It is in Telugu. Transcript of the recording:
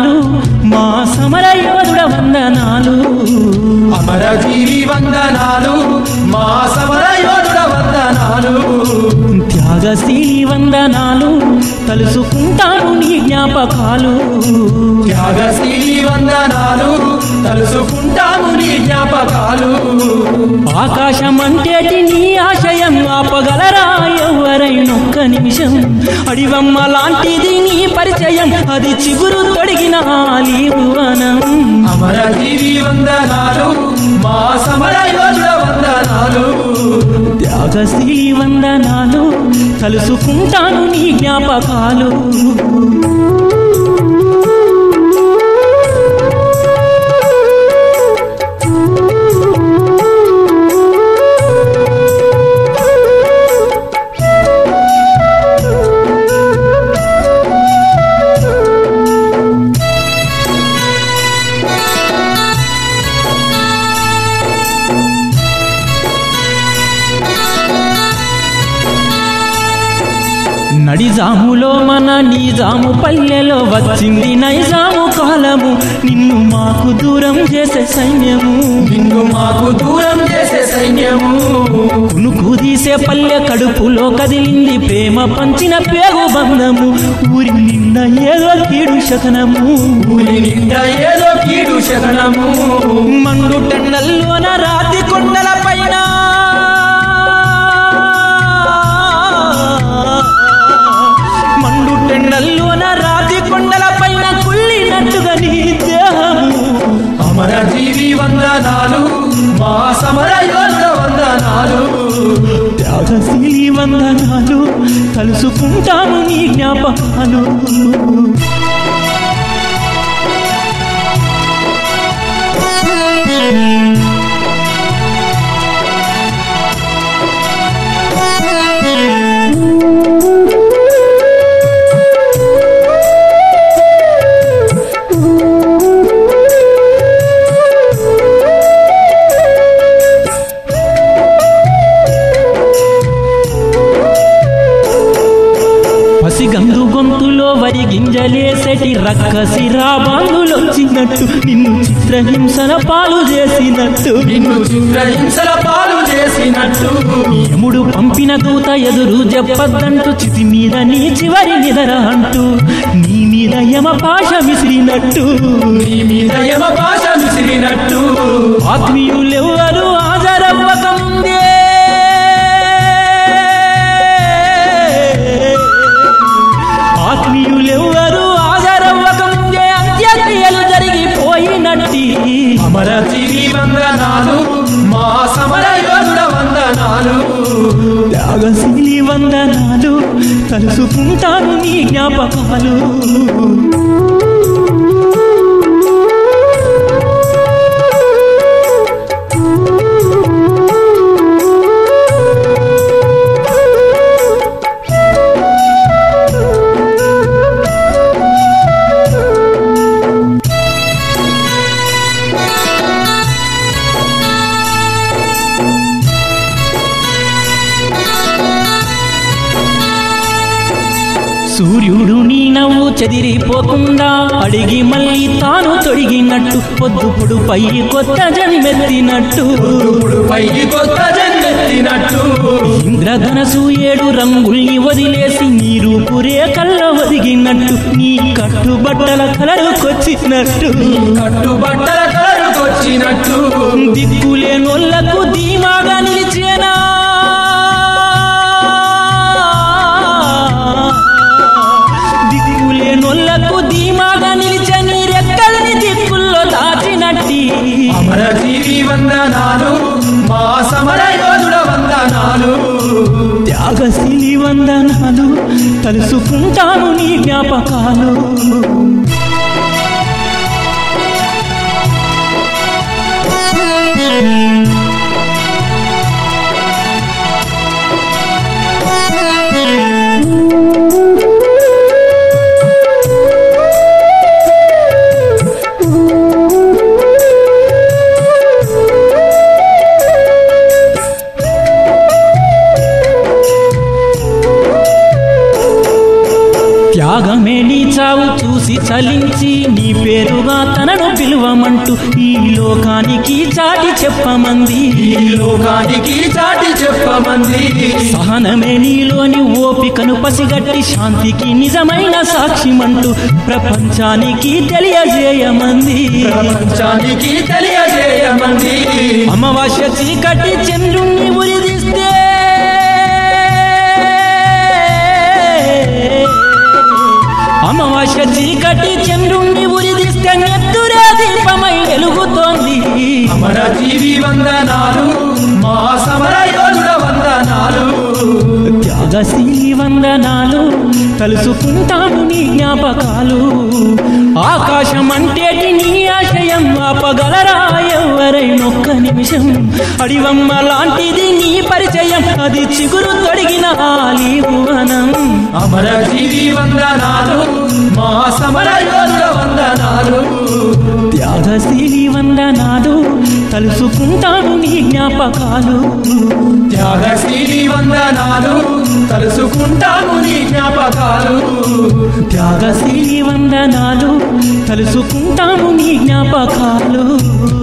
వందనాలు మా సమరయోధుడ వందనాలు అమరజీవి వందనాలు మా సమరయోధుడ వందనాలు త్యాగశీలి వందనాలు తలుసుకుంటాను నీ జ్ఞాపకాలు త్యాగశీలి వందనాలు తలుసుకుంటాము నీ జ్ఞాపకాలు ఆకాశమంటేటి నీ ఆశయం ఆపగలరా ఎవరైనొక్క నిమిషం అడివమ్మ లాంటిది నీ పరిచయం అది చిగురు తొడిగిన ఆలీవనం అమరజీవి వందనాలు మా సమరయోధుడ వందనాలు త్యాగశీలి వందనాలు తలుసుకుంటాను నీ జ్ఞాపకాలు నడిజాములో మన నిజాము పల్లెలో వచ్చింది నైజాము కాలము నిన్ను మాకు దూరం చేసే సైన్యము నిన్ను మాకు దూరం చేసే సైన్యము కునుకు తీసే పల్లె కడుపులో కదిలింది ప్రేమ పంచిన పేగు బంధము ఊరి నిండా ఏదో కీడు శకనము ఊరి నిండా ఏదో కీడు శకనము మండు టెండల్లోన రాతి కొండల పైన టెండల్లోన రాతి కొండల పైన కుళ్ళినట్టుగా నీ దేహము అమరజీవి వందనాలు మా సమరయోధుడ వందనాలు త్యాగశీలి వందనాలు తలుసుకుంటాను నీ జ్ఞాపకాలు గందు గొంతులో వరి గింజలేసటి రక్కసి రాబాందులొచ్చినట్టు నిన్ను చిత్రహింసల పాలు చేసినట్టు యముడు పంపిన దూత ఎదురు చెప్పద్దంటూ చితి మీద నీ చివరి నిదర అంటూ నీ మీద యమ భాష విసిరినట్టు ఆత్మీయులెవ్వరు హాజరవ్వకముందే ఆత్మీయులెవ్వరు హాజరవ్వకముందే అంత్యక్రియలు జరిగిపోయినట్టి అమరజీవి వందనాలు మా సమరయోధుడ వందనాలు త్యాగశీలి వందనాలు తలుసుకుంటాను నీ జ్ఞాపకాలు సూర్యుడు నీ నవ్వు చెదిరిపోకుండా అడిగి మళ్ళీ తాను తొడిగినట్టు పొద్దుపుడు పై కొత్త జన్మెత్తినట్టు ఇంద్రధనసు 7 రంగుల్ని వదిలేసి నీ రూపు రేఖల్లో ఒదిగినట్టు నీ కట్టుబట్టల కలరుకొచ్చినట్టు దిక్కులేనోళ్లకు ధీమాగా నిలిచేనా నొల్లకు ధీమాగా నిలిచే నీ రెక్కలని దిక్కుల్లో దాచినట్టి అమరజీవి వందనాలు మా సమరయోధుడ వందనాలు త్యాగశీలి వందనాలు తలుసుకుంటాను నీ జ్ఞాపకాలు త్యాగమే నీ చావు చూసి నీ పేరుగా తనను పిలువమంటూ ఈ లోకానికి చాటి చెప్పమంది ఈ లోకానికి చాటి చెప్పమంది సహనమే నీలోని ఓపికను పసిగట్టి శాంతికి నిజమైన సాక్ష్యమంటూ ప్రపంచానికి తెలియజేయమంది ప్రపంచానికి తెలియజేయమంది అమావాస్య చీకటి చంద్రుణ్ణి ఉరిదిస్తే అమావాస్య చీకటి చంద్రుణ్ణి ఉరిదిస్తే నెత్తురే దీపమై వెలుగుతోంది అమరజీవి వందనాలు మా సమర యోధుల వందనాలు త్యాగశీలి వందనాలు తలుసుకుంటాము నీ జ్ఞాపకాలు ఆకాశం అంటేటి నీ ఆశయం ఆపగలరా ఎవరైనొక్క నిమిషం అడివమ్మ లాంటిది నీ పరిచయం అది చిగురు తొడిగిన ఆలీవనం అమరజీవి వందనాలు మా సమర యోధుల వందనాలు త్యాగశీలి వందనాలు తలుసుకుంటాము నీ జ్ఞాపకాలు త్యాగశీలి వందనాలు తలుసుకుంటాము నీ జ్ఞాపకాలు త్యాగశీలి వందనాలు తలుసుకుంటాము నీ జ్ఞాపకాలు